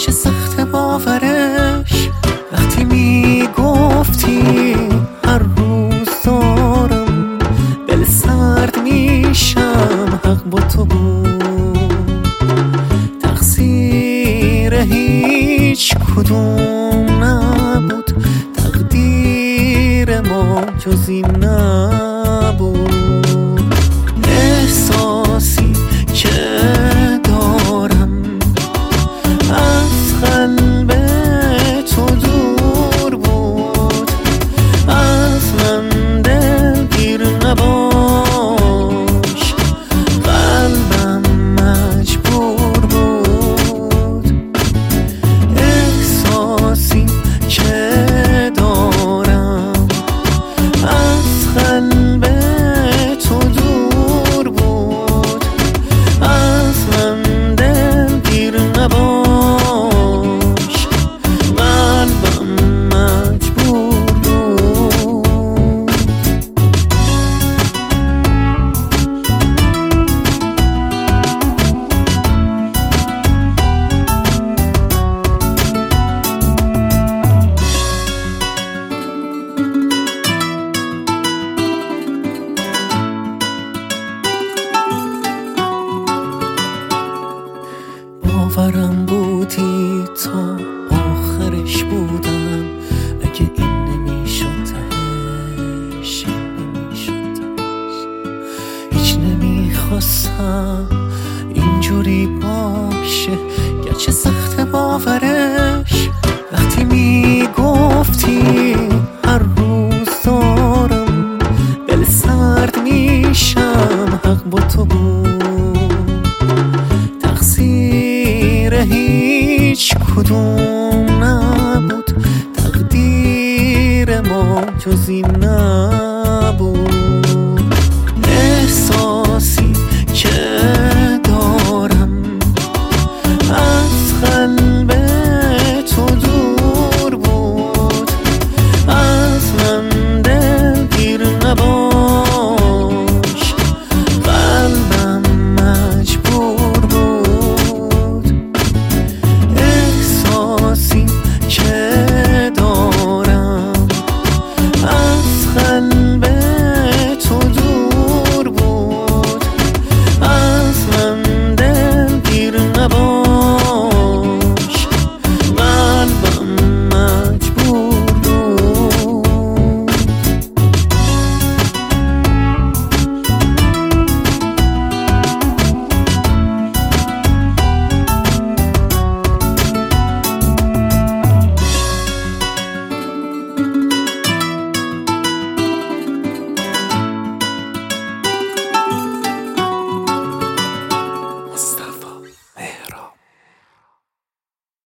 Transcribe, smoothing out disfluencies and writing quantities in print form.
گرچه سخت باورش وقتی میگفتی هر روز دارم دل سرد میشم، حق با تو بود، تقصیر هیچ کدوم نبود، تقدیر ما جز این نبود. احساسی که دارم از قلب تو دور بود، از من دلگیر نباش، قلبم مجبور بود. احساسی که دارم از قلب تو دور بود، از من دلگیر نباش، قلبم مجبور بود. باورم بودی تا آخرش بودم، اگه این نمیشد تهش، هیچ نمیخواستم اینجوری باشه، گرچه سخت باورش